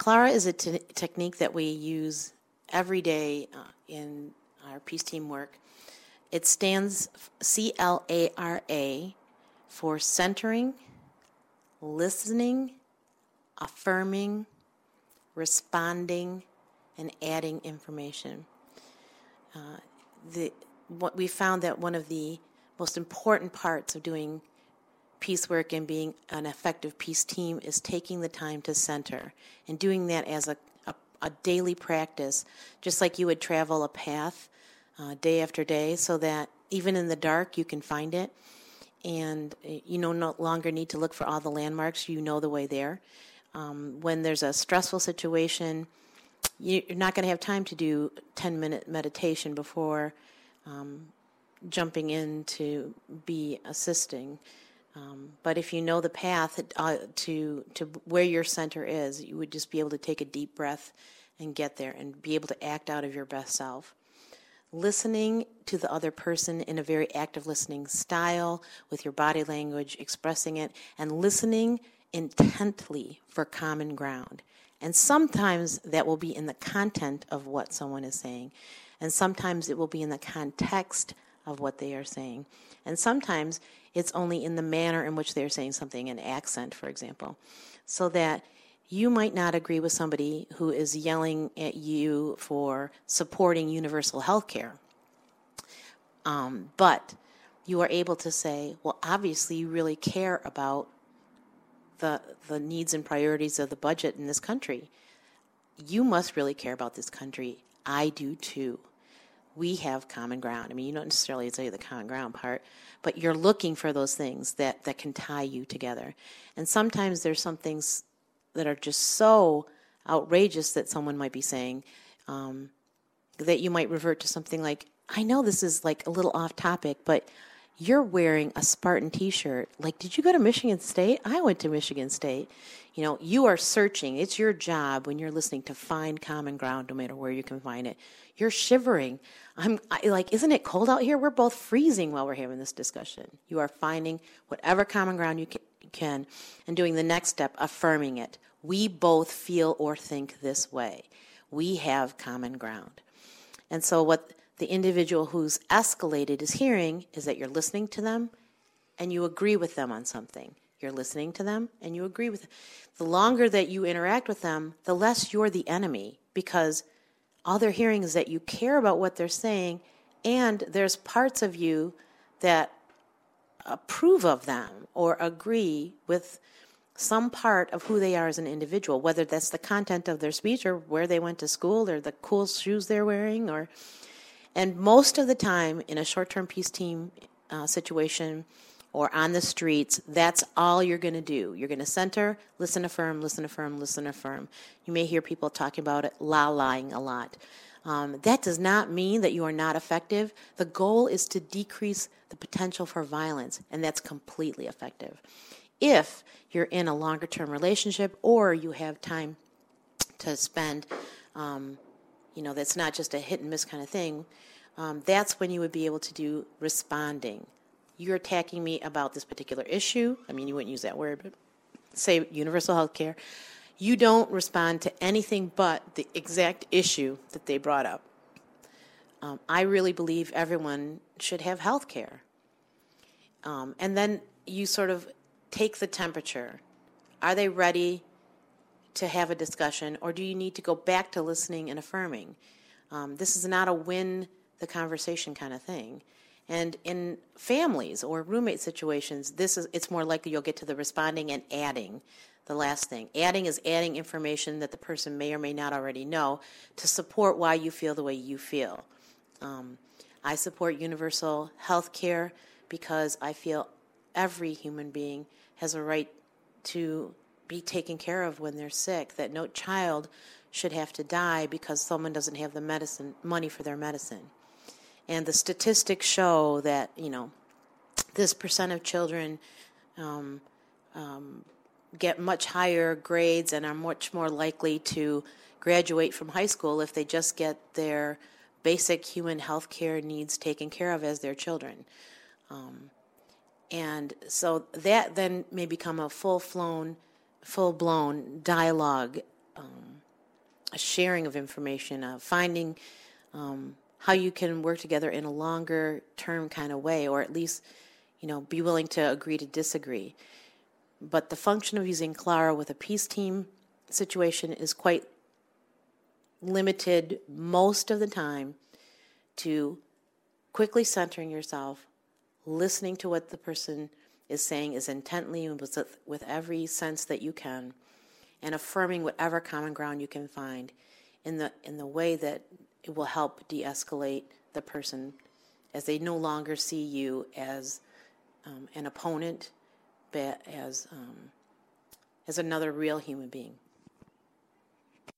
Clara is a technique that we use every day in our peace team work. It stands CLARA for centering, listening, affirming, responding, and adding information. What we found that one of the most important parts of doing peace work and being an effective peace team is taking the time to center and doing that as a daily practice, just like you would travel a path day after day, so that even in the dark you can find it, and you no longer need to look for all the landmarks. You know the way there. When there's a stressful situation, you're not going to have time to do 10-minute meditation before jumping in to be assisting. But if you know the path to where your center is, you would just be able to take a deep breath and get there and be able to act out of your best self. Listening to the other person in a very active listening style with your body language, expressing it, and listening intently for common ground. And sometimes that will be in the content of what someone is saying. And sometimes it will be in the context of what they are saying. And sometimes it's only in the manner in which they're saying something, an accent, for example. So that you might not agree with somebody who is yelling at you for supporting universal health care. But you are able to say, well, obviously you really care about the needs and priorities of the budget in this country. You must really care about this country. I do too. We have common ground. I mean, you don't necessarily say the common ground part, but you're looking for those things that can tie you together. And sometimes there's some things that are just so outrageous that someone might be saying that you might revert to something like, I know this is like a little off topic, but you're wearing a Spartan t-shirt. Like, did you go to Michigan State? I went to Michigan State. You know, you are searching. It's your job when you're listening to find common ground, no matter where you can find it. You're shivering. Like, isn't it cold out here? We're both freezing while we're having this discussion. You are finding whatever common ground you can and doing the next step, affirming it. We both feel or think this way. We have common ground. And so what the individual who's escalated is hearing is that you're listening to them and you agree with them on something. You're listening to them and you agree with them. The longer that you interact with them, the less you're the enemy, because all they're hearing is that you care about what they're saying, and there's parts of you that approve of them or agree with some part of who they are as an individual, whether that's the content of their speech or where they went to school or the cool shoes they're wearing. And most of the time in a short-term peace team situation or on the streets, that's all you're going to do. You're going to center, listen, affirm, listen, affirm, listen, affirm. You may hear people talking about it, la-lying a lot. That does not mean that you are not effective. The goal is to decrease the potential for violence, and that's completely effective. If you're in a longer-term relationship or you have time to spend, that's not just a hit-and-miss kind of thing, that's when you would be able to do responding. You're attacking me about this particular issue. I mean, you wouldn't use that word, but say universal health care. You don't respond to anything but the exact issue that they brought up. I really believe everyone should have health care. And then you sort of take the temperature. Are they ready to have a discussion, or do you need to go back to listening and affirming? This is not a win the conversation kind of thing. And in families or roommate situations, it's more likely you'll get to the responding and adding, the last thing. Adding is adding information that the person may or may not already know to support why you feel the way you feel. I support universal health care because I feel every human being has a right to be taken care of when they're sick, that no child should have to die because someone doesn't have the money for their medicine. And the statistics show that, this percent of children get much higher grades and are much more likely to graduate from high school if they just get their basic human health care needs taken care of as their children. And so that then may become a full-blown dialogue a sharing of information, finding how you can work together in a longer term kind of way, or at least, be willing to agree to disagree. But the function of using Clara with a peace team situation is quite limited most of the time to quickly centering yourself, listening to what the person is saying as intently and with every sense that you can, and affirming whatever common ground you can find in the way that it will help de-escalate the person, as they no longer see you as an opponent, but as another real human being.